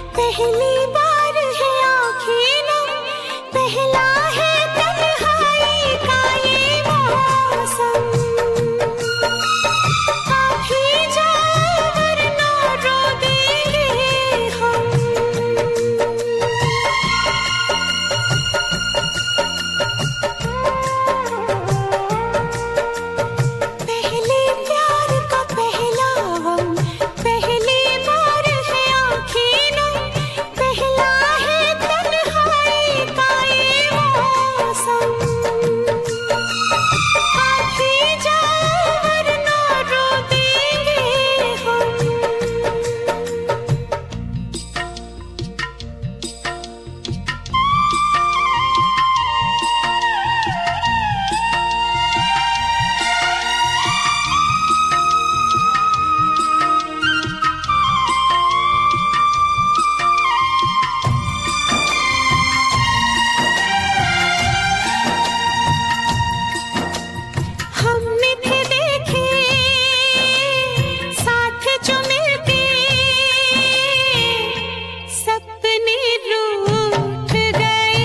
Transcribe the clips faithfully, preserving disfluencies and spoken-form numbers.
पहली बार है आँखें नम, पहला है तन्हाई का ये मौसम। आप ही जाओ वरना रो देंगे हम। पहले प्यार का पहला गम, पहली बार है आँखें नम, पहला है तन्हाई का ये मौसम। आप ही जाओ वरना रो देंगे हम। हमने थे देखे साथ जो मिलते, सपने रूठ गए।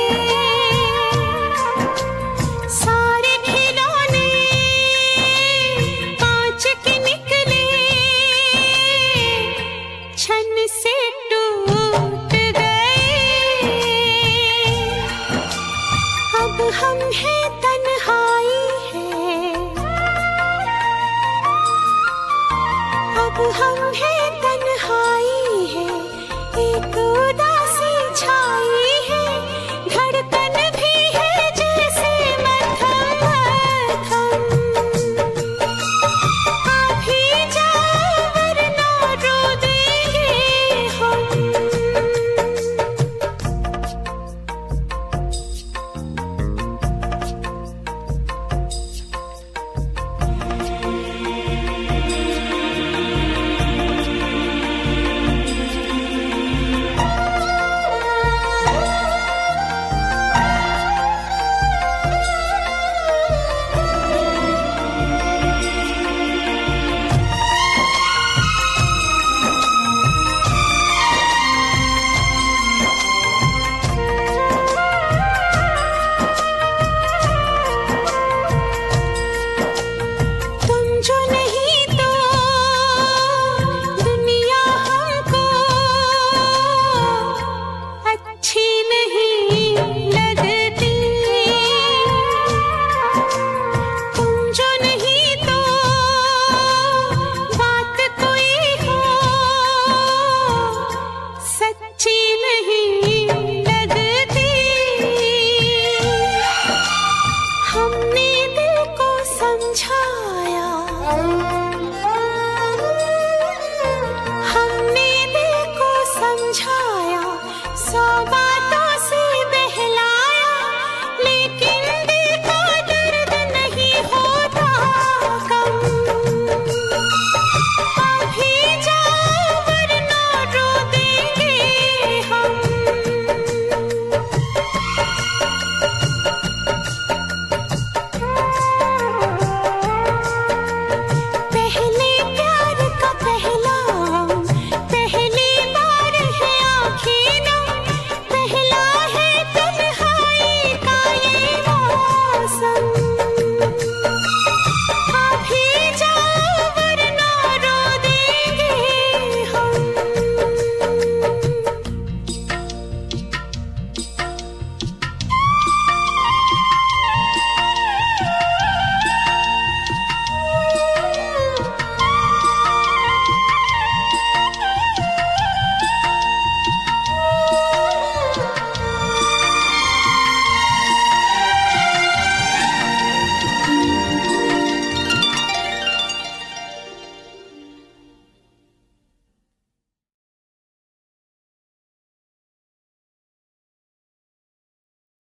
सारे खिलौने कांच के निकले, छन से